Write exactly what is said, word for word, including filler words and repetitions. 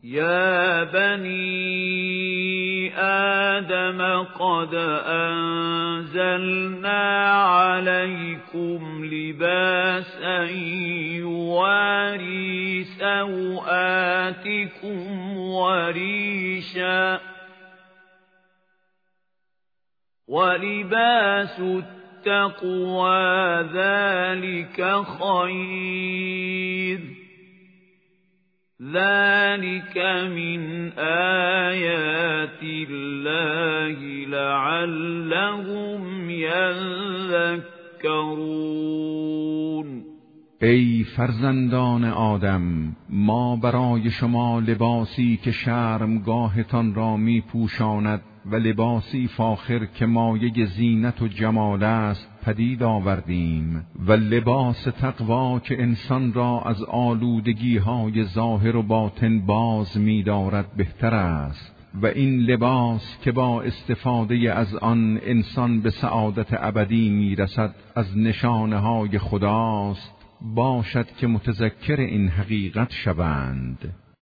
یا بنی آدم قد انزلنا علیکم لباسا یواری سوآتکم وریشا ولباس التقوى ذلك خیر ذلك من آیات الله لعلهم یذکرون. ای فرزندان آدم، ما برای شما لباسی که شرمگاهتان را می پوشاند و لباسی فاخر که مایه زینت و جمال است پدید آوردیم و لباس تقوا که انسان را از آلودگی های ظاهر و باطن باز می دارد بهتر است و این لباس که با استفاده از آن انسان به سعادت ابدی می رسد از نشانه های خداست، باشد که متذکر این حقیقت شوند.